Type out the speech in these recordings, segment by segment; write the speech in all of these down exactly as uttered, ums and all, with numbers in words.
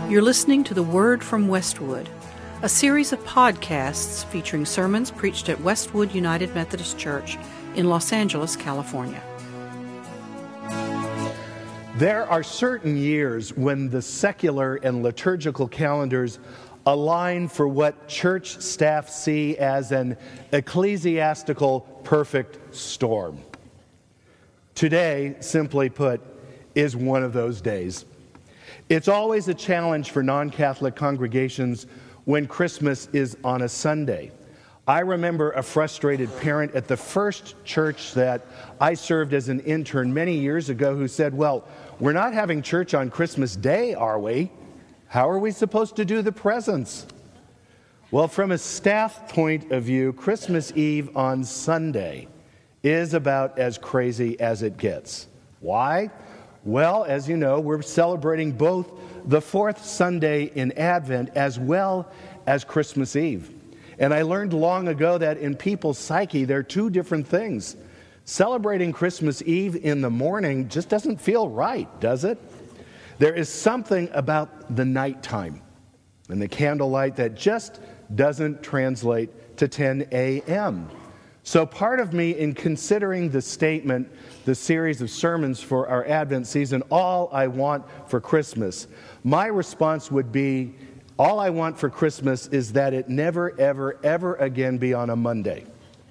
You're listening to The Word from Westwood, a series of podcasts featuring sermons preached at Westwood United Methodist Church in Los Angeles, California. There are certain years when the secular and liturgical calendars align for what church staff see as an ecclesiastical perfect storm. Today, simply put, is one of those days. It's always a challenge for non-Catholic congregations when Christmas is on a Sunday. I remember a frustrated parent at the first church that I served as an intern many years ago who said, "Well, we're not having church on Christmas Day, are we? How are we supposed to do the presents?" Well, from a staff point of view, Christmas Eve on Sunday is about as crazy as it gets. Why? Well, as you know, we're celebrating both the fourth Sunday in Advent as well as Christmas Eve. And I learned long ago that in people's psyche, they're two different things. Celebrating Christmas Eve in the morning just doesn't feel right, does it? There is something about the nighttime and the candlelight that just doesn't translate to ten a.m. So part of me, in considering the statement, the series of sermons for our Advent season, all I want for Christmas, my response would be, all I want for Christmas is that it never, ever, ever again be on a Monday.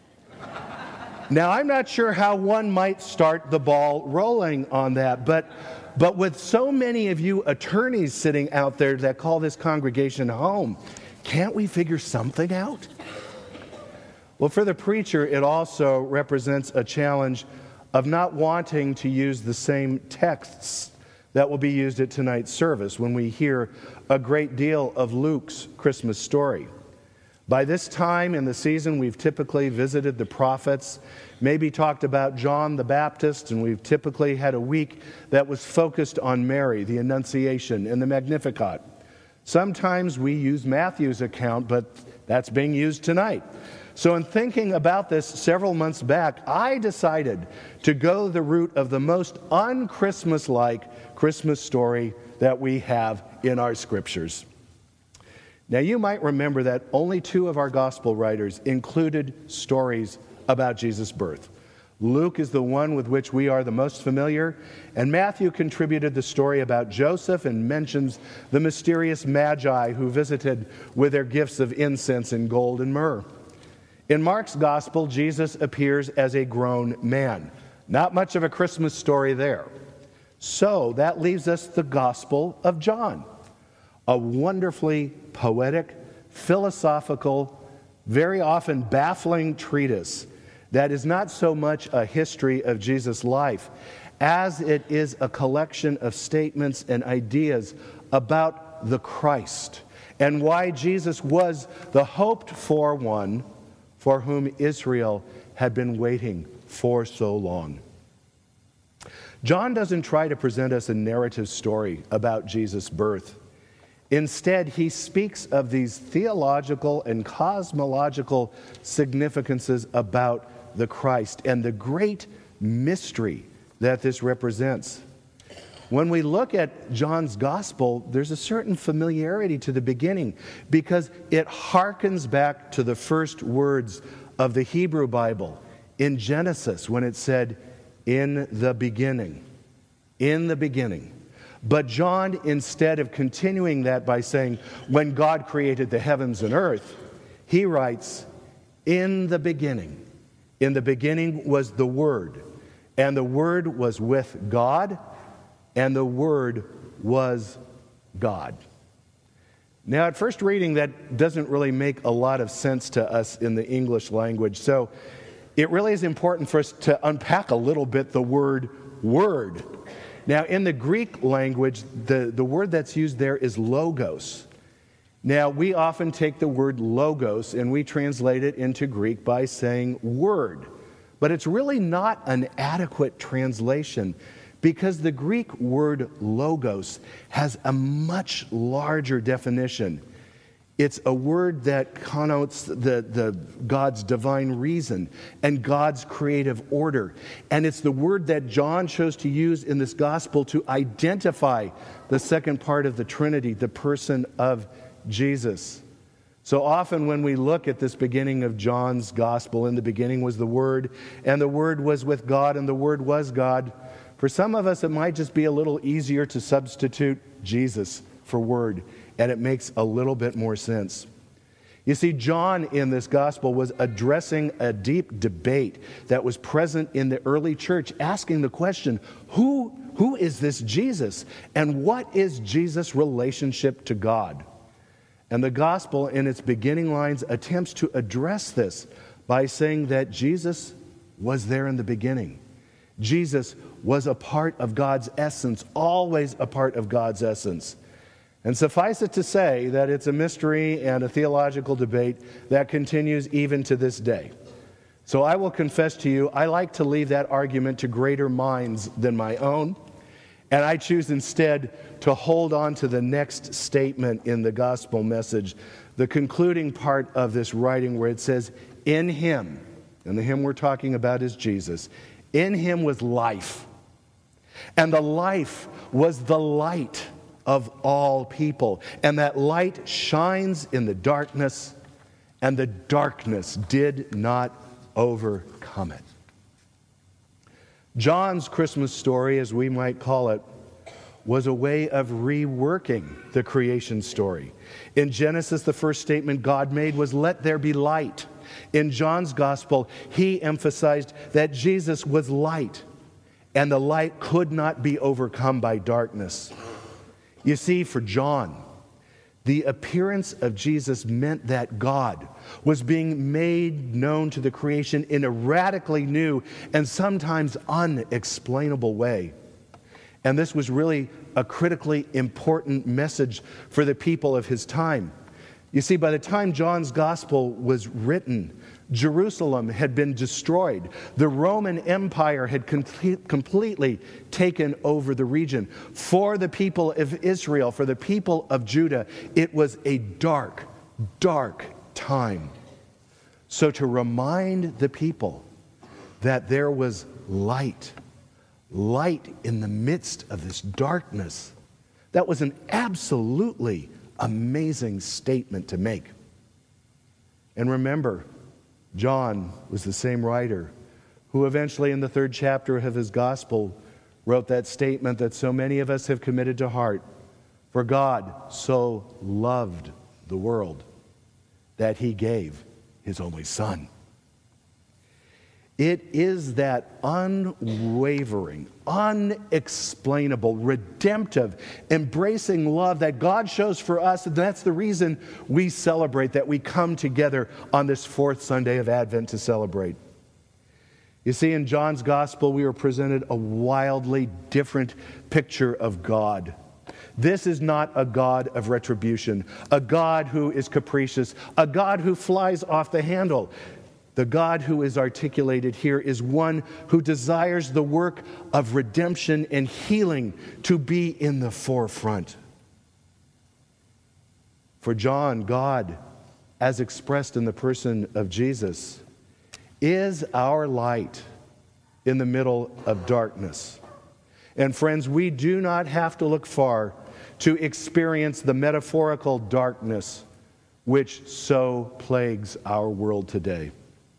Now, I'm not sure how one might start the ball rolling on that, but, but with so many of you attorneys sitting out there that call this congregation home, can't we figure something out? Well, for the preacher, it also represents a challenge of not wanting to use the same texts that will be used at tonight's service when we hear a great deal of Luke's Christmas story. By this time in the season, we've typically visited the prophets, maybe talked about John the Baptist, and we've typically had a week that was focused on Mary, the Annunciation, and the Magnificat. Sometimes we use Matthew's account, but that's being used tonight. So in thinking about this several months back, I decided to go the route of the most un-Christmas-like Christmas story that we have in our scriptures. Now, you might remember that only two of our gospel writers included stories about Jesus' birth. Luke is the one with which we are the most familiar, and Matthew contributed the story about Joseph and mentions the mysterious Magi who visited with their gifts of incense and gold and myrrh. In Mark's gospel, Jesus appears as a grown man. Not much of a Christmas story there. So that leaves us the Gospel of John, a wonderfully poetic, philosophical, very often baffling treatise that is not so much a history of Jesus' life as it is a collection of statements and ideas about the Christ and why Jesus was the hoped-for one for whom Israel had been waiting for so long. John doesn't try to present us a narrative story about Jesus' birth. Instead, he speaks of these theological and cosmological significances about the Christ and the great mystery that this represents. When we look at John's gospel, there's a certain familiarity to the beginning because it harkens back to the first words of the Hebrew Bible in Genesis when it said, "In the beginning." In the beginning. But John, instead of continuing that by saying, "When God created the heavens and earth," he writes, "In the beginning. In the beginning was the Word, and the Word was with God, and the Word was God." Now, at first reading, that doesn't really make a lot of sense to us in the English language. So it really is important for us to unpack a little bit the word word. Now, in the Greek language, the, the word that's used there is logos. Now, we often take the word logos and we translate it into Greek by saying word. But it's really not an adequate translation, because the Greek word logos has a much larger definition. It's a word that connotes the, the God's divine reason and God's creative order. And it's the word that John chose to use in this gospel to identify the second part of the Trinity, the person of Jesus. So often when we look at this beginning of John's gospel, in the beginning was the Word, and the Word was with God, and the Word was God. For some of us, it might just be a little easier to substitute Jesus for Word, and it makes a little bit more sense. You see, John in this gospel was addressing a deep debate that was present in the early church, asking the question, who, who is this Jesus? And what is Jesus' relationship to God? And the gospel, in its beginning lines, attempts to address this by saying that Jesus was there in the beginning. Jesus was a part of God's essence, always a part of God's essence. And suffice it to say that it's a mystery and a theological debate that continues even to this day. So I will confess to you, I like to leave that argument to greater minds than my own. And I choose instead to hold on to the next statement in the gospel message, the concluding part of this writing where it says, in him, and the him we're talking about is Jesus, in him was life, and the life was the light of all people. And that light shines in the darkness, and the darkness did not overcome it. John's Christmas story, as we might call it, was a way of reworking the creation story. In Genesis, the first statement God made was, "Let there be light." In John's gospel, he emphasized that Jesus was light, and the light could not be overcome by darkness. You see, for John, the appearance of Jesus meant that God was being made known to the creation in a radically new and sometimes unexplainable way. And this was really a critically important message for the people of his time. You see, by the time John's gospel was written, Jerusalem had been destroyed. The Roman Empire had com- completely taken over the region. For the people of Israel, for the people of Judah, it was a dark, dark time. So to remind the people that there was light, light in the midst of this darkness, that was an absolutely amazing statement to make. And remember, John was the same writer who eventually in the third chapter of his gospel wrote that statement that so many of us have committed to heart. For God so loved the world that he gave his only Son. It is that unwavering, unexplainable, redemptive, embracing love that God shows for us. And that's the reason we celebrate, that we come together on this fourth Sunday of Advent to celebrate. You see, in John's gospel, we are presented a wildly different picture of God. This is not a God of retribution, a God who is capricious, a God who flies off the handle. The God who is articulated here is one who desires the work of redemption and healing to be in the forefront. For John, God, as expressed in the person of Jesus, is our light in the middle of darkness. And friends, we do not have to look far to experience the metaphorical darkness which so plagues our world today.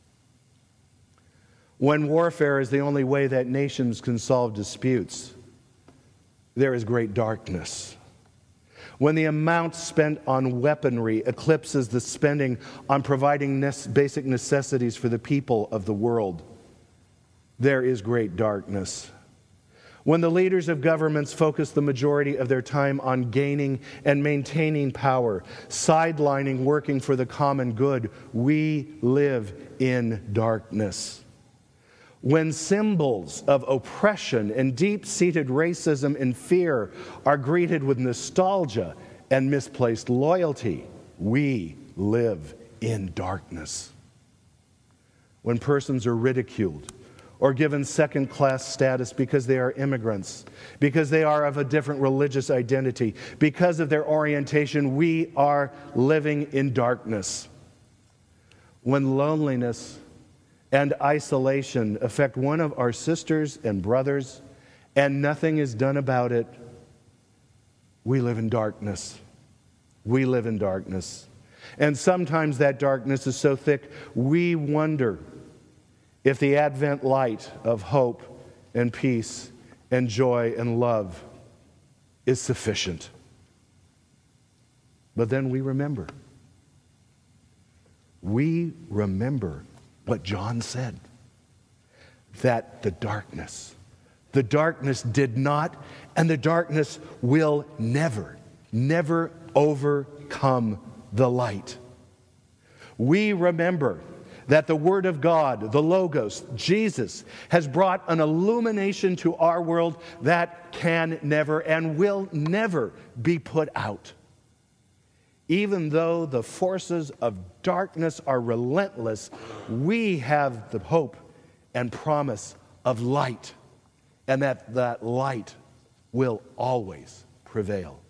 When warfare is the only way that nations can solve disputes, there is great darkness. When the amount spent on weaponry eclipses the spending on providing basic necessities for the people of the world, there is great darkness. When the leaders of governments focus the majority of their time on gaining and maintaining power, sidelining working for the common good, we live in darkness. When symbols of oppression and deep-seated racism and fear are greeted with nostalgia and misplaced loyalty, we live in darkness. When persons are ridiculed or given second-class status because they are immigrants, because they are of a different religious identity, because of their orientation. We are living in darkness. When loneliness and isolation affect one of our sisters and brothers, and nothing is done about it, we live in darkness. We live in darkness. And sometimes that darkness is so thick, we wonder if the Advent light of hope and peace and joy and love is sufficient. But then we remember. We remember what John said, that the darkness, the darkness did not, and the darkness will never, never overcome the light. We remember that the Word of God, the Logos, Jesus, has brought an illumination to our world that can never and will never be put out. Even though the forces of darkness are relentless, we have the hope and promise of light, and that that light will always prevail.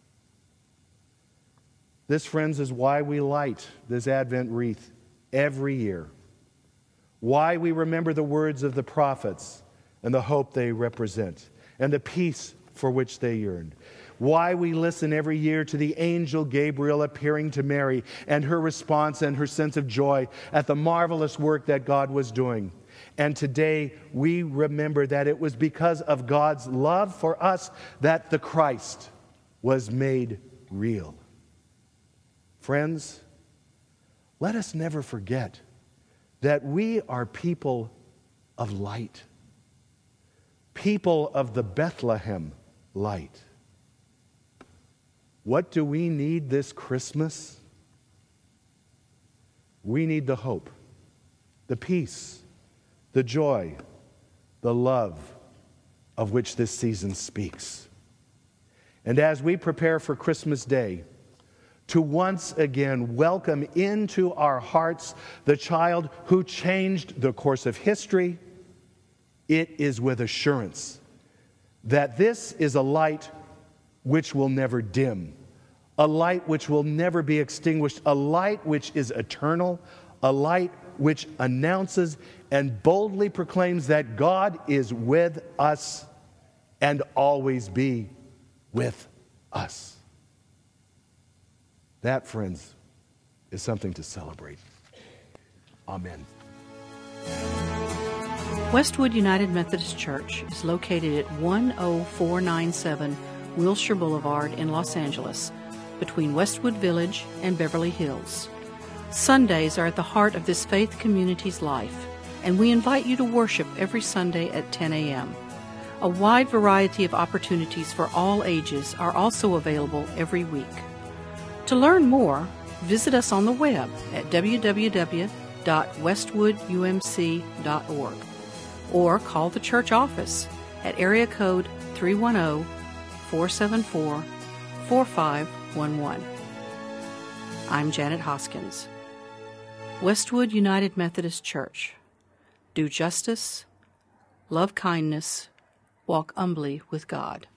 This, friends, is why we light this Advent wreath every year. Why we remember the words of the prophets and the hope they represent and the peace for which they yearned. Why we listen every year to the angel Gabriel appearing to Mary and her response and her sense of joy at the marvelous work that God was doing. And today we remember that it was because of God's love for us that the Christ was made real. Friends, let us never forget that we are people of light, people of the Bethlehem light. What do we need this Christmas? We need the hope, the peace, the joy, the love of which this season speaks. And as we prepare for Christmas Day, to once again welcome into our hearts the child who changed the course of history, it is with assurance that this is a light which will never dim, a light which will never be extinguished, a light which is eternal, a light which announces and boldly proclaims that God is with us and always be with us. That, friends, is something to celebrate. Amen. Westwood United Methodist Church is located at one oh four nine seven Wilshire Boulevard in Los Angeles, between Westwood Village and Beverly Hills. Sundays are at the heart of this faith community's life, and we invite you to worship every Sunday at ten a.m. A wide variety of opportunities for all ages are also available every week. To learn more, visit us on the web at w w w dot westwood u m c dot org or call the church office at area code three one zero, four seven four, four five one one. I'm Janet Hoskins. Westwood United Methodist Church. Do justice, love kindness, walk humbly with God.